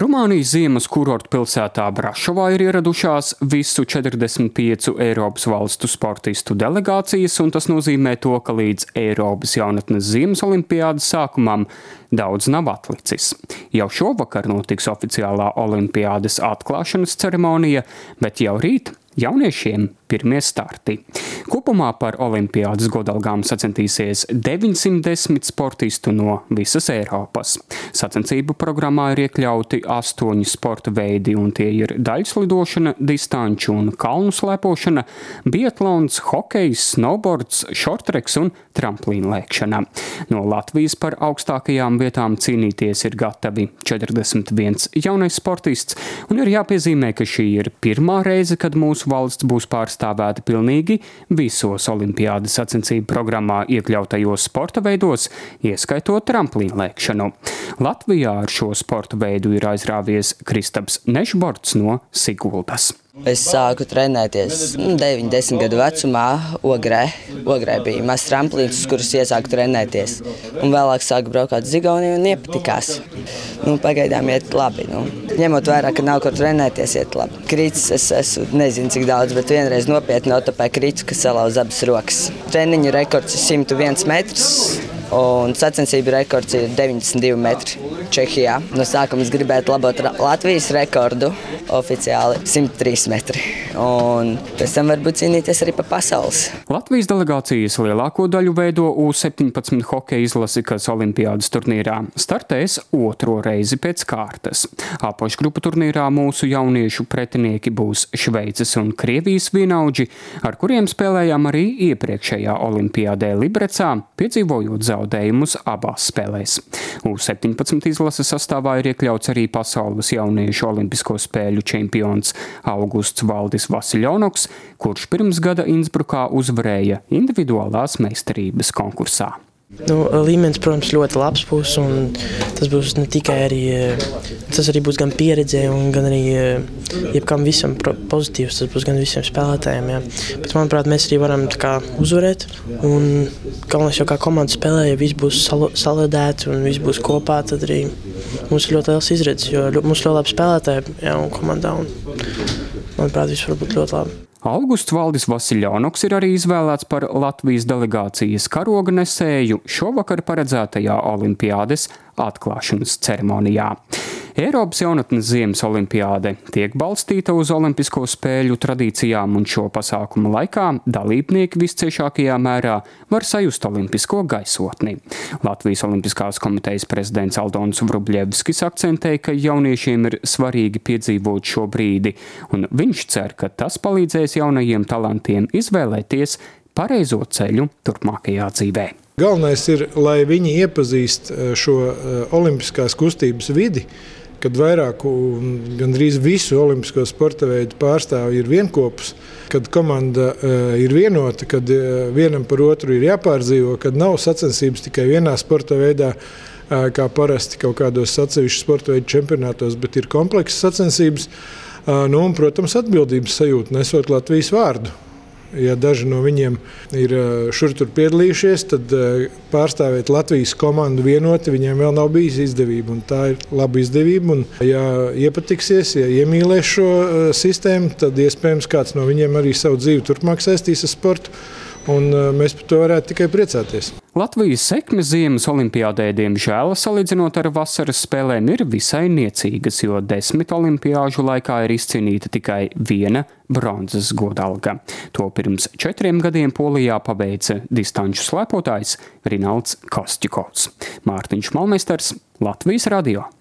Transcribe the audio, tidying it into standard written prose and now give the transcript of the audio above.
Rumānijas ziemas kurortu pilsētā Brašovā ir ieradušās visu 45 Eiropas valstu sportistu delegācijas, un tas nozīmē to, ka līdz Eiropas jaunatnes ziemas olimpiādas sākumam daudz nav atlicis. Jau šovakar notiks oficiālā olimpiādas atklāšanas ceremonija, bet jau rīt jauniešiem pirmie starti. Kopumā par olimpiādas godalgām sacensties 910 sportistu no visas Eiropas. Sacensību programmā ir iekļauti 8 sporta veidi, un tie ir daļslidošana, distanču un kalnu slēpošana, biatlons, hokejs, snowboards, šortreks un tramplīnlēkšana. No Latvijas par augstākajām vietām cīnīties ir gatavi 41 jaunais sportists, un ir jāpiezīmē, ka šī ir pirmā reize, kad mūsu valsts būs pārstāvēta pilnīgi visos olimpiādas sacensību programmā iekļautajos sporta veidos, ieskaitot tramplīnlēkšanu. Latvijā ar šo sporta veidu ir aizrāvies Kristaps Nešborts no Siguldas. Es sāku trenēties 9-10 gadu vecumā Ogrē. Ogrē bija mazs tramplīns, uz kurus iesāku trenēties. Un vēlāk sāku braukt uz Igauniju un iepatikās. Pagaidām iet labi. Ņemot vērā, ka nav kur trenēties, iet labi. Kritis es esmu nezinu cik daudz, bet vienreiz nopietni notapēju kritu, kas salauz abas rokas. Treniņu rekords ir 101 metrs. Un sacensību rekords ir 92 metri Čehijā. No sākuma es gribētu labot Latvijas rekordu, oficiāli 103 metri. Un pēc tam varbūt cīnīties arī pa pasaules. Latvijas delegācijas lielāko daļu veido U17 hokeja izlasi, kas olimpiādas turnīrā startēs otro reizi pēc kārtas. Apakšgrupu turnīrā mūsu jauniešu pretinieki būs Šveices un Krievijas vienaudži, ar kuriem spēlējām arī iepriekšējā olimpiādē Librecā, piedzīvojot zaudējumus abās spēlēs. U17 izlases sastāvā ir iekļauts arī pasaules jauniešu olimpisko spēļu čempions Augusts Valdis Vasiljonoks, kurš pirms gada Innsbrukā uzvarēja individuālās meistarības konkursā. Līmenis, protams, ļoti labs būs, un tas būs ne tikai tas arī būs gan pieredzē, gan arī jebkam visam pozitīvs, tas būs gan visiem spēlētājiem. Jā. Bet, manuprāt, mēs arī varam uzvarēt, un galvenais jau kā komanda spēlē, ja viss būs saliedēti un viss būs kopā, tad arī mums ir ļoti liels izredzes, jo mums ļoti labi spēlētāji jā, un komandā, un manuprāt, viss var būt ļoti labi. Augusts Valdis Vasiljonoks ir arī izvēlēts par Latvijas delegācijas karoga nesēju šovakar paredzētajā olimpiādes atklāšanas ceremonijā. Eiropas jaunatnes ziemas olimpiāde tiek balstīta uz olimpisko spēļu tradīcijām, un šo pasākumu laikā dalībnieki visciešākajā mērā var sajust olimpisko gaisotni. Latvijas olimpiskās komitejas prezidents Aldons Vrubļevskis akcentēja, ka jauniešiem ir svarīgi piedzīvot šo brīdi, un viņš cer, ka tas palīdzēs jaunajiem talantiem izvēlēties pareizo ceļu turpmākajā dzīvē. Galvenais ir, lai viņi iepazīst šo olimpiskās kustības vidi, kad vairāku, gandrīz visu olimpisko sporta veidu pārstāvji ir vienkopus, kad komanda ir vienota, kad vienam par otru ir jāpārdzīvo, kad nav sacensības tikai vienā sporta veidā, kā parasti kaut kādos atsevišķu sporta veidu čempionātos, bet ir komplekss sacensības, un, protams, atbildības sajūta nesot Latvijas vārdu. Ja daži no viņiem ir šur tur piedalījušies, tad pārstāvēt Latvijas komandu vienoti viņiem vēl nav bijis izdevība. Un tā ir laba izdevība. Un, ja iepatiksies, ja iemīlēs šo sistēmu, tad iespējams kāds no viņiem arī savu dzīvi turpmāk saistīs ar sportu. Un mēs par to varētu tikai priecāties. Latvijas sekmes ziemas olimpiādē, diemžēl, salīdzinot ar vasaras spēlēm, ir visai niecīgas, jo 10 olimpiāžu laikā ir izcīnīta tikai viena bronzas godalga. To pirms 4 gadiem Polijā paveica distanču slēpotājs Rinalds Kostjukovs. Mārtiņš Malmesters, Latvijas radio.